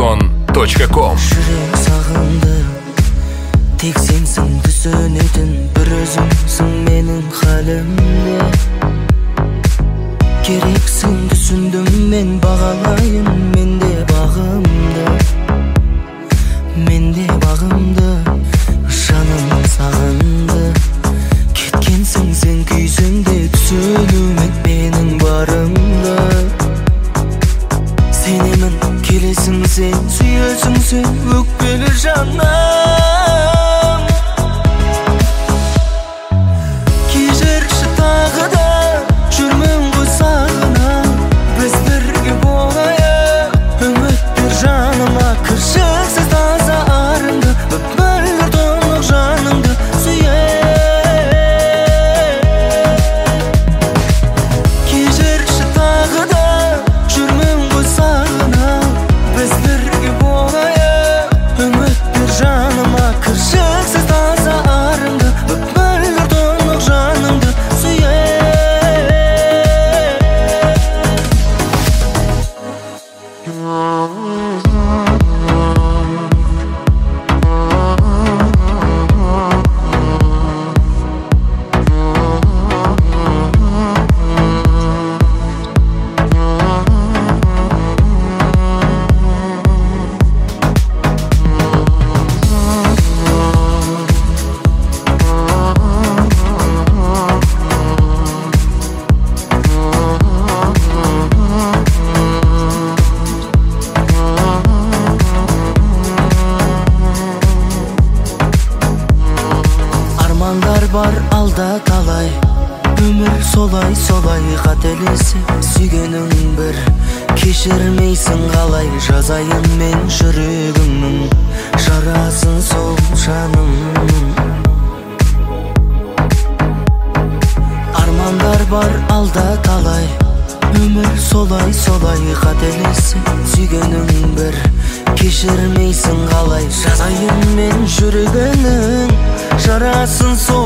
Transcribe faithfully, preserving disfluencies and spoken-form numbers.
антон точка ком. Жүрек сағынды, тек сенсің түсінетін, бір өзіңсің менің халімде. Керексің түсіндім мен, бағалайын менде бағымды, менде бағымды. Жаным сағынды, кеткенсің сен күйсіңде, түсінумен менің барымды. Сенемін келесің сен, сүйесің сен, өкпелі жаным. Кешірші тағы да, жүрмін ғой сағынып, біз бірге болайық. Үміт бер жаныма, кіршіксіз таза арыңды, мөлдір тұнық жаныңды сүйе. Кешірші тағы да, жүрмін ғой сағынып, біз бірге болайық. Үміт бер жаныма, кіршіксіз таза арыңды, мөлдір тұнық жаныңды сүйе. Армандар бар алда талай, өмір солай солай қателесіп, сүйгенің бір кешірмейсің қалай. Жазайын мен жүрегімнің жарасын сол жаным. Армандар бар алда талай, өмір солай солай қателесіп, сүйгенің бір кешірмейсің қалай. Жазайын мен жүрегінің жарасын сол